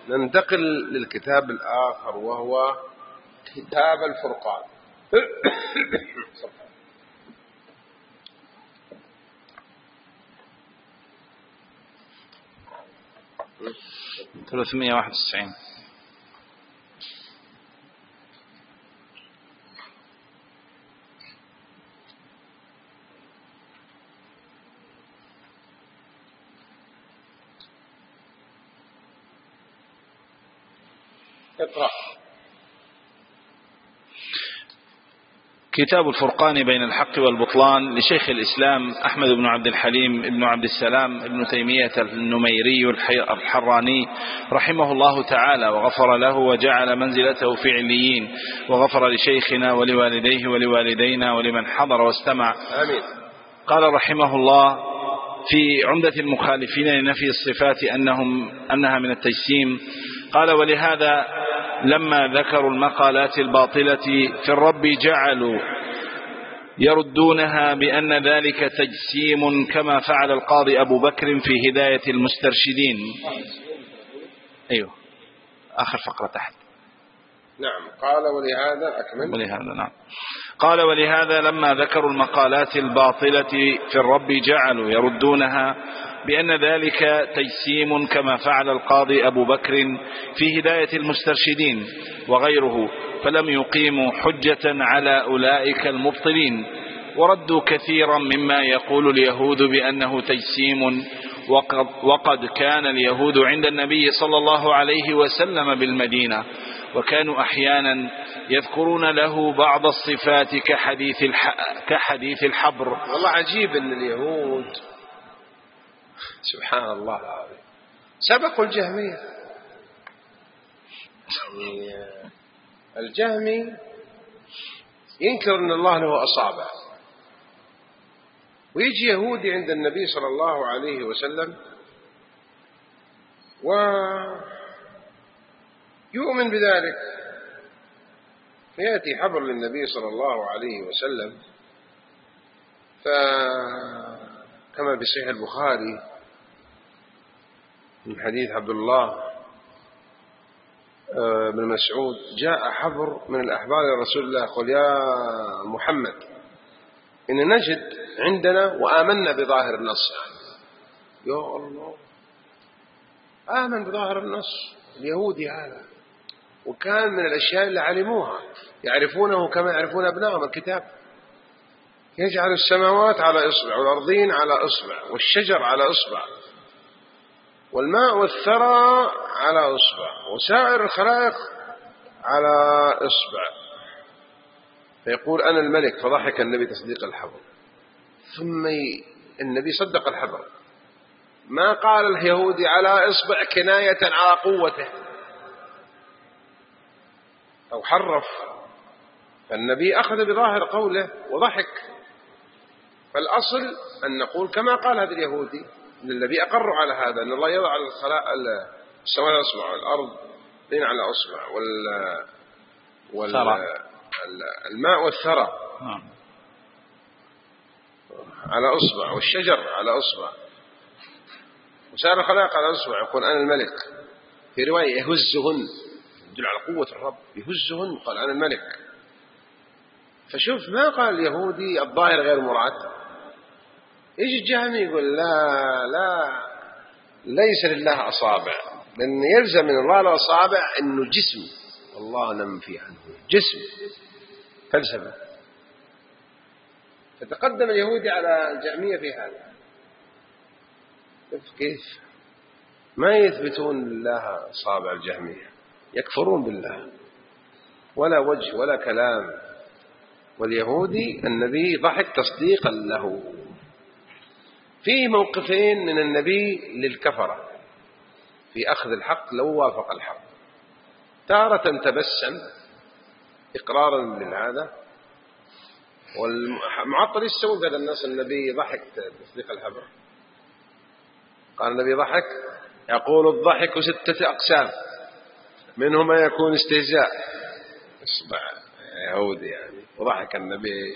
ننتقل للكتاب الآخر وهو كتاب الفرقان. 391. اقرأ. كتاب الفرقان بين الحق والبطلان لشيخ الإسلام أحمد بن عبد الحليم بن عبد السلام بن تيمية النميري الحراني رحمه الله تعالى، وغفر له وجعل منزلته في عليين، وغفر لشيخنا ولوالديه ولوالدينا ولمن حضر واستمع. آمين. قال رحمه الله في عمدة المخالفين لنفي الصفات أنها من التجسيم، قال: ولهذا لما ذكروا المقالات الباطلة في الرب جعلوا يردونها بأن ذلك تجسيم، كما فعل القاضي أبو بكر في هداية المسترشدين. أيوه، آخر فقرة تحت. نعم. قال ولهذا أكمل. ولهذا نعم. قال: ولهذا لما ذكروا المقالات الباطلة في الرب جعلوا يردونها بأن ذلك تجسيم، كما فعل القاضي أبو بكر في هداية المسترشدين وغيره، فلم يقيموا حجة على أولئك المبطلين، وردوا كثيرا مما يقول اليهود بأنه تجسيم. وقد كان اليهود عند النبي صلى الله عليه وسلم بالمدينة، وكانوا أحيانا يذكرون له بعض الصفات كحديث الحبر. والله عجيب أن اليهود سبحان الله العظيم سبقوا الجهمية. الجهمي ينكر أن الله له أصابع، ويجي يهودي عند النبي صلى الله عليه وسلم ويؤمن بذلك، فيأتي حبر للنبي صلى الله عليه وسلم، فكما بصحيح البخاري من حديث عبد الله بن مسعود: جاء حبر من الأحبار إلى رسول الله قال: يا محمد إن نجد عندنا وآمنا بظاهر النص. يا الله، آمن بظاهر النص اليهودي هذا، وكان من الأشياء اللي علموها يعرفونه كما يعرفون أبنائهم الكتاب. يجعل السماوات على إصبع، والأرضين على إصبع، والشجر على إصبع، والماء والثرى على إصبع، وسائر الخلائق على إصبع، فيقول: أنا الملك. فضحك النبي تصديق الحبر. ثم النبي صدق الحبر، ما قال اليهودي على إصبع كناية على قوته أو حرف، فالنبي أخذ بظاهر قوله وضحك. فالأصل أن نقول كما قال هذا اليهودي، أن النبي أقر على هذا، أن الله يضع السماء على أصبع، والأرض دين على أصبع، والماء والثرى على أصبع، والشجر على أصبع، وسائر الخلائق على أصبع. يقول: أنا الملك. في رواية: يهزهن، يدل على قوة الرب، يهزهن، قال: أنا الملك. فشوف، ما قال اليهودي الظاهر غير مراد. يجي الجهمي يقول: لا ليس لله أصابع، لأن يلزم من الله الأصابع أنه جسم، الله ننفي عنه جسم، فلسفة. فتقدم اليهودي على الجهمية في هذا. كيف ما يثبتون لله أصابع الجهمية؟ يكفرون بالله، ولا وجه ولا كلام. واليهودي النبي ضحك تصديقا له. فيه موقفين من النبي للكفرة في أخذ الحق لو وافق الحق. تارة تبسم إقرارا لهذا، والمعطل يستوون بين الناس. النبي ضحك تصديق الحبر. قال النبي ضحك، يقول: الضحك 6 أقسام، منه ما يكون استهزاء. اصبع يهودي يعني. وضحك النبي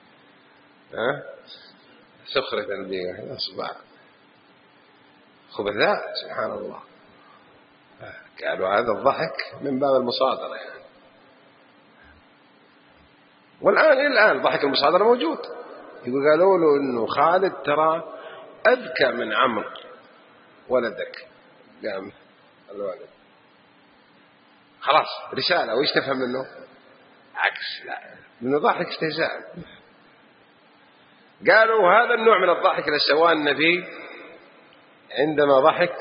سخرة النبي، اصبع خبثاء، سبحان الله. قالوا هذا الضحك من باب المصادرة يعني. والآن الآن ضحك المصادرة موجود. يقول قالوا له إنه خالد ترى أذكى من عمرو ولدك. قام الولد خلاص رسالة، وإيش تفهم منه؟ عكس، لا منه ضحك استهزاء. قالوا هذا النوع من الضحك اللي سواه النبي عندما ضحك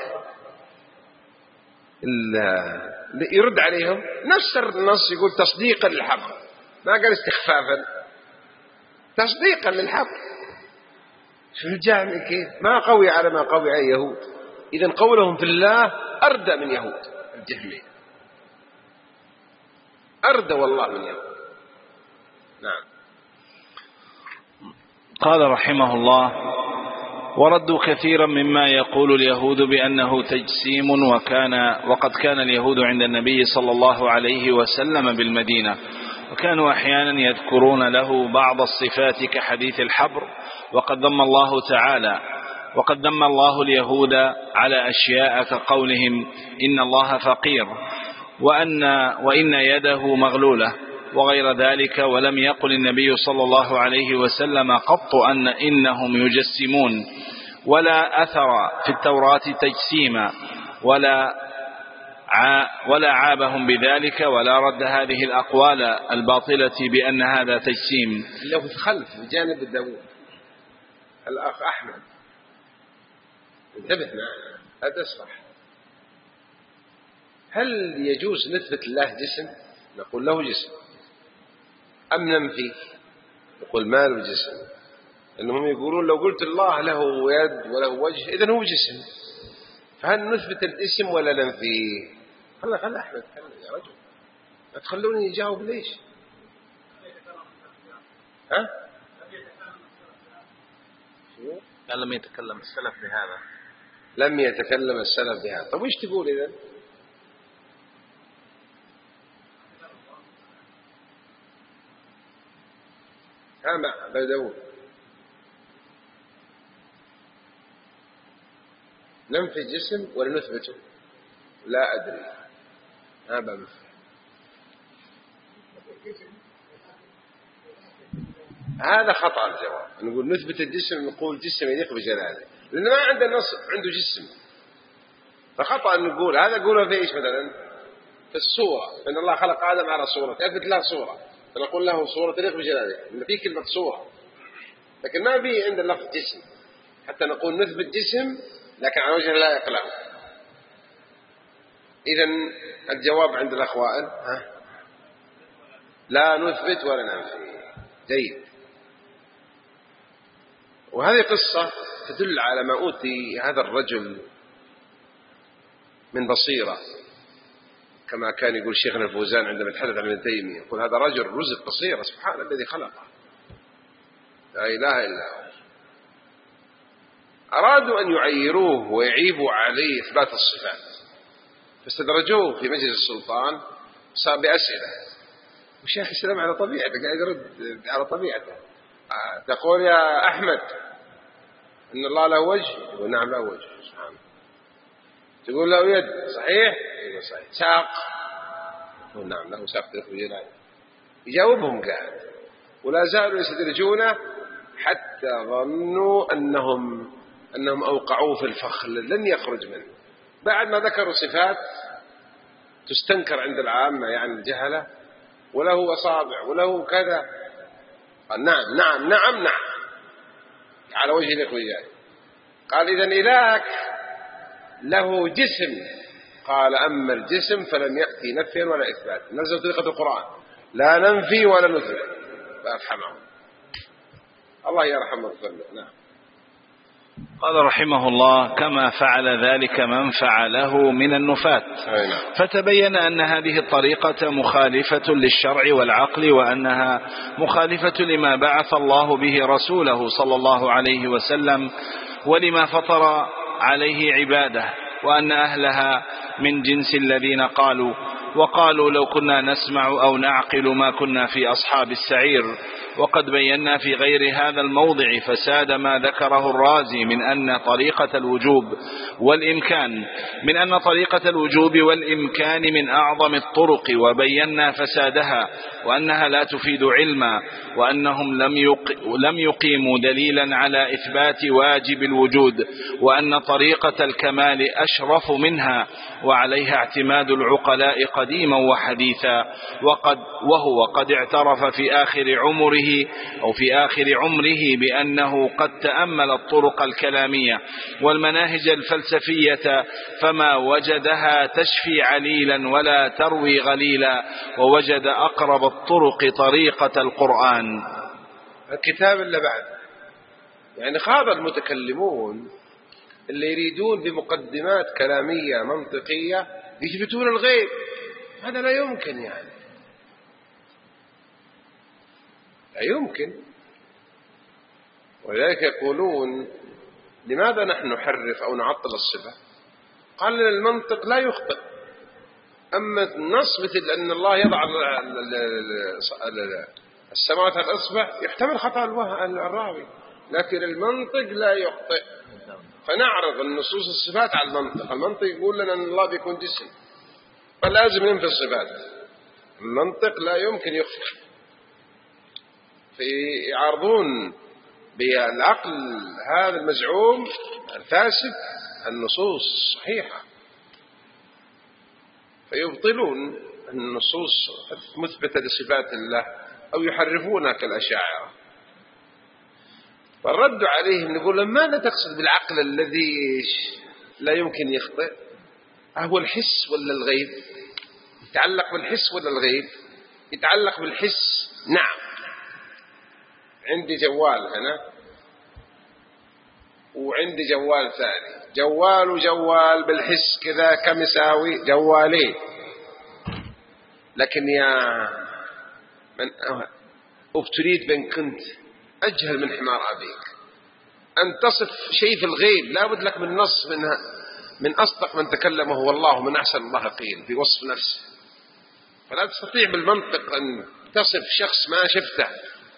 يرد عليهم نفس النص، يقول تصديقا للحق، ما قال استخفافا، تصديقا للحق. شو الجامع كيف ما قوي على ما قوي على اليهود. إذن قولهم في الله أردى من يهود الجهمية، أردى والله من يهود. نعم. قال رحمه الله: وردوا كثيرا مما يقول اليهود بأنه تجسيم، وقد كان اليهود عند النبي صلى الله عليه وسلم بالمدينة، وكانوا أحيانا يذكرون له بعض الصفات كحديث الحبر. وقد ذم الله اليهود على أشياء كقولهم إن الله فقير وإن يده مغلولة وغير ذلك. ولم يقل النبي صلى الله عليه وسلم قط إنهم يجسمون، ولا أثر في التوراة تجسيما، ولا عابهم بذلك، ولا رد هذه الأقوال الباطلة بأن هذا تجسيم. لو في الخلف بجانب داود الأخ أحمد انتبه معنا، هذا صح. هل يجوز نثبت الله جسم؟ نقول له جسم، أم ننفي؟ نقول ما له جسم. أنهم يقولون لو قلت الله له يد وله وجه إذن هو جسم، فهل نثبت الاسم ولا ننفي؟ خلى أحمد يا رجل، لا تخلوني يجاوب. ليش؟ ها؟ قال لم يتكلم السلف بهذا. لم يتكلم السلف بهذا. طب ويش تقول إذن؟ ها داود ننفي الجسم ولا نثبته؟ لا أدري، ما بمفهم. هذا خطأ الجواب. نقول نثبت الجسم، نقول جسم يليق بجلاله، لأن ما عندنا نص عنده جسم، فخطأ نقول هذا. قوله في إيش مثلا؟ في الصورة، إن الله خلق آدم على صورة، أثبت له صورة، فنقول له صورة تليق بجلاله، إن في كلمة صورة، لكن ما في عند اللفظ جسم حتى نقول نثبت جسم لكن على وجه لا يقلع. إذن الجواب عند الأخوان لا نثبت ولا ننفي. جيد. وهذه قصة تدل على ما أوتي هذا الرجل من بصيرة، كما كان يقول شيخنا الفوزان عندما يتحدث عن ابن تيمية، يقول هذا رجل رزق بصيرة، سبحان الذي خلقه، لا إله إلا هو. أرادوا أن يعيروه ويعيبوا عليه إثبات الصفات، فاستدرجوه في مجلس السلطان، صار بأسئلة، وشيخ السلام على طبيعته قاعد يرد على طبيعته. تقول يا أحمد إن الله له وجه؟ يقول نعم له وجه سبحانه. تقول له يد؟ صحيح؟ يقول صحيح. ساق؟ يقول نعم له ساق تلك بجلاله. يجاوبهم قاعد، ولا زالوا يستدرجونه حتى ظنوا أنهم أوقعوه في الفخ لن يخرج منه. بعد ما ذكروا صفات تستنكر عند العامة يعني الجهلة، وله أصابع وله كذا، قال نعم نعم نعم نعم على وجه الإخوية. قال إذن إلهك له جسم؟ قال أما الجسم فلم يأتي نفيا ولا إثبات. نزل طريقة القرآن لا ننفي ولا نثبت، فأفهمهم الله يرحمه ويغفر له. نعم. قال رحمه الله: كما فعل ذلك من فعله من النفاة، فتبين أن هذه الطريقة مخالفة للشرع والعقل، وأنها مخالفة لما بعث الله به رسوله صلى الله عليه وسلم ولما فطر عليه عباده، وأن أهلها من جنس الذين قالوا وقالوا لو كنا نسمع أو نعقل ما كنا في أصحاب السعير. وقد بينا في غير هذا الموضع فساد ما ذكره الرازي من أن طريقة الوجوب والإمكان من أعظم الطرق، وبينا فسادها وأنها لا تفيد علما، وأنهم لم يقيموا دليلا على إثبات واجب الوجود، وأن طريقة الكمال أشرف منها وعليها اعتماد العقلاء قديما وحديثا. وهو قد اعترف في آخر عمره بأنه قد تأمل الطرق الكلامية والمناهج الفلسفية فما وجدها تشفي عليلا ولا تروي غليلا، ووجد أقرب الطرق طريقة القرآن. الكتاب اللي بعد يعني خاض المتكلمون اللي يريدون بمقدمات كلامية منطقية يثبتون الغيب. هذا لا يمكن، يعني لا يمكن. ولذلك يقولون لماذا نحن نحرف أو نعطل الصفة؟ قال لنا المنطق لا يخطئ، أما النص مثل أن الله يضع السماوات على الأصبع يحتمل خطأ الراوي، لكن المنطق لا يخطئ. فنعرض النصوص الصفات على المنطق. المنطق يقول لنا أن الله بيكون جسم، فلازم ننفي الصفات. المنطق لا يمكن يخطئ، فيعارضون بالعقل هذا المزعوم الفاسد النصوص الصحيحة، فيبطلون النصوص مثبتة لصفات الله أو يحرفونها كالأشاعرة. فالرد عليهم نقول لهم ماذا تقصد بالعقل الذي لا يمكن يخطئ؟ هو الحس ولا الغيب؟ يتعلق بالحس ولا الغيب؟ يتعلق بالحس. نعم، عندي جوال هنا وعندي جوال ثاني، جوال وجوال بالحس كذا كم يساوي؟ جوالين. لكن يا من ابتليت بأن كنت أجهل من حمار أبيك أن تصف شيء في الغيب، لا بد لك من نص من أصدق من تكلم هو الله، من أحسن الله قيل في وصف نفسه. فلا تستطيع بالمنطق أن تصف شخص ما شفته.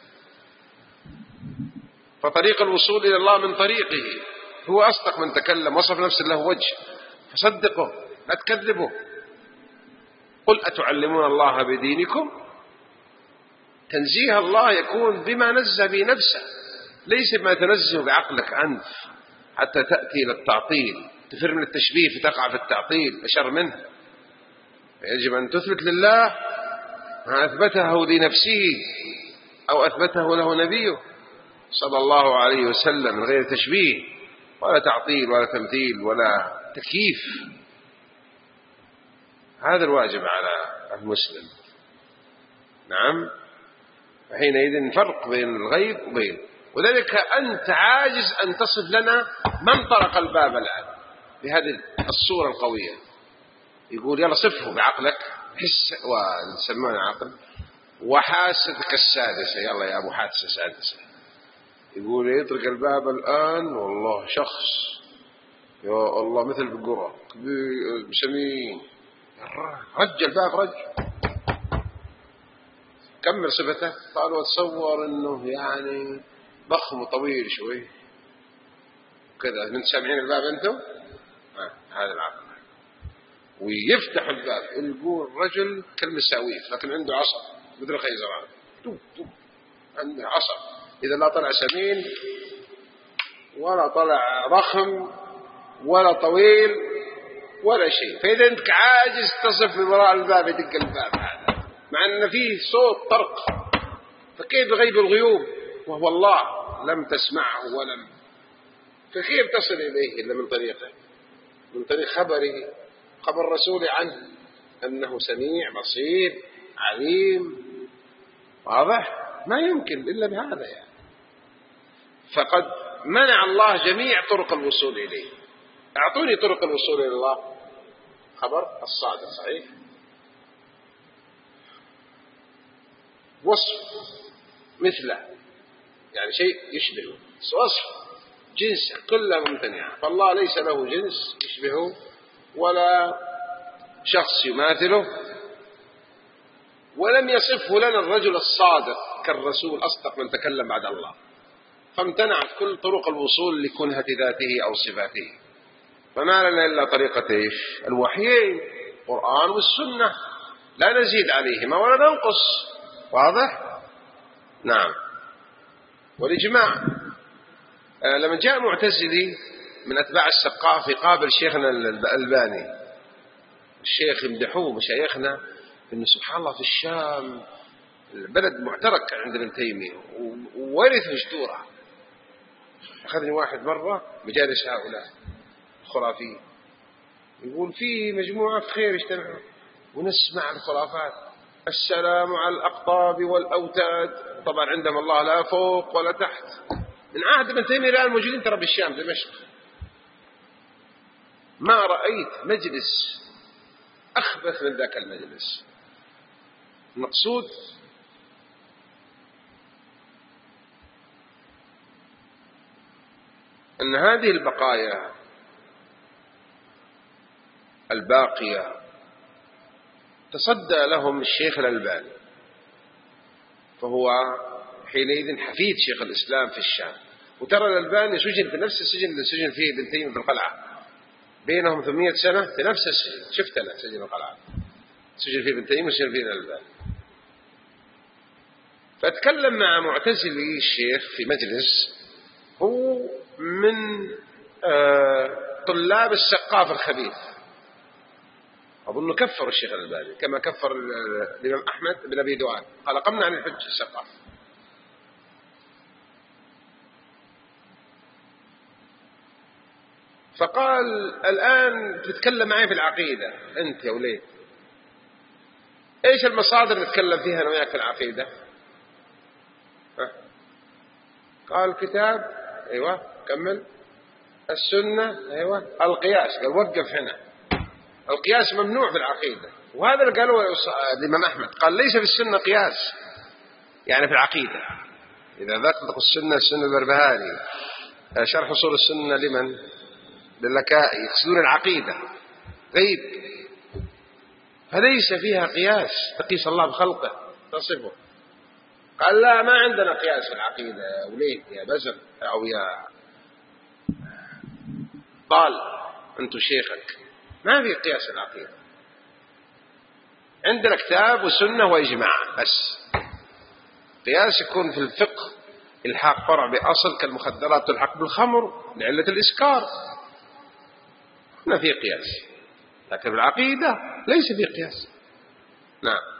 فطريق الوصول إلى الله من طريقه، هو أصدق من تكلم، وصف نفسه له وجه، فصدقه لا تكذبه. قل أتعلمون الله بدينكم؟ تنزيه الله يكون بما نزه به نفسه، ليس بما تنزه بعقلك أنت حتى تأتي إلى التعطيل، تفر من التشبيه فتقع في التعطيل أشر منه. يجب أن تثبت لله ما أثبته لنفسه أو أثبته له نبيه صلى الله عليه وسلم من غير تشبيه ولا تعطيل ولا تمثيل ولا تكييف. هذا الواجب على المسلم. نعم، حينئذ فرق بين الغيب وبين، وذلك أنت عاجز أن تصف لنا من طرق الباب الآن بهذه الصورة القوية. يقول يلا صفه بعقلك، حس ونسمونه عقل، وحاستك السادسة، يلا يا أبو حادثة سادسة. يقول يطرق الباب الآن والله شخص يا الله مثل بالقرى سمين، رج الباب رج، كمل صفته. قالوا تصور انه يعني ضخم وطويل شوي كذا، من سامعين الباب انتم؟ هذا العقل. ويفتح الباب يقول رجل كالمساويف لكن عنده عصا مثل خيزران، عنده عصا، إذا لا طلع سمين ولا طلع ضخم ولا طويل ولا شيء. فإذا أنت عاجز تصف من وراء الباب يدق الباب هذا، مع أن فيه صوت طرق، فكيف غيب الغيوب وهو الله لم تسمعه ولم، فكيف تصل إليه إلا من طريقه، من طريق خبره، خبر رسوله عنه أنه سميع بصير عليم. واضح؟ ما يمكن إلا بهذا يعني. فقد منع الله جميع طرق الوصول إليه. أعطوني طرق الوصول إلى الله. خبر الصادق صحيح، وصف مثله يعني شيء يشبهه، وصف جنس كلها ممتنعة. فالله ليس له جنس يشبهه ولا شخص يماثله ولم يصفه لنا الرجل الصادق كالرسول أصدق من تكلم بعد الله، فامتنعت كل طرق الوصول لكنهة ذاته أو صفاته، فما لنا إلا طريقة إيش؟ الوحيين، القرآن والسنة، لا نزيد عليهما ولا ننقص. واضح؟ نعم. والإجماع لما جاء معتزلي من أتباع السقاف يقابل شيخنا الألباني، الشيخ يمدحوه مشايخنا إنه سبحان الله في الشام البلد معترك عند ابن تيمية وورث جذوره. أخذني واحد مرة مجالس هؤلاء الخرافيين، يقول في مجموعة في خير اجتمعوا ونسمع الخرافات، السلام على الأقطاب والأوتاد، طبعا عندما الله لا فوق ولا تحت، من عهد ابن تيمية الآن موجودين ترى بالشام دمشق. ما رأيت مجلس أخبث من ذاك المجلس. المقصود أن هذه البقايا الباقية تصدى لهم الشيخ الألباني، فهو حينئذ حفيد شيخ الإسلام في الشام. وترى الألباني سجن في نفس السجن اللي سجن فيه ابن تيمية في القلعة، بينهم 800 سنة في نفس السجن. شفت أنا سجن القلعة سجن فيه ابن تيمية وسجن فيه الألباني. فأتكلم مع معتزلي الشيخ في مجلس، هو من طلاب السقاف الخبيث، أظن كفر الشيخ الألباني كما كفر الإمام أحمد بن أبي دؤاد، قال قمنا عن الحج السقاف. فقال الآن تتكلم معي في العقيدة أنت يا وليد، إيش المصادر نتكلم فيها أنا وياك في العقيدة؟ قال الكتاب، أيوة كمل، السنة، أيوة، القياس. قال وقف هنا، القياس ممنوع في العقيدة. وهذا اللي قالوا الإمام أحمد، قال ليس في السنة قياس، يعني في العقيدة. إذا ذكرت السنة البربهاري شرح أصول السنة لمن؟ للكائي، يقصدون العقيدة غيب، فليس فيها قياس تقيس الله بخلقه تصفه. قال لا، ما عندنا قياس في العقيدة يا وليد يا بزر أو يا قال أنت شيخك، ما في قياس في العقيدة، عندنا كتاب وسنة وإجماع بس. قياس يكون في الفقه الحاق فرع بأصل، كالمخدرات تلحق بالخمر لعلة الإسكار، هنا في قياس، لكن في العقيدة ليس في قياس. نعم.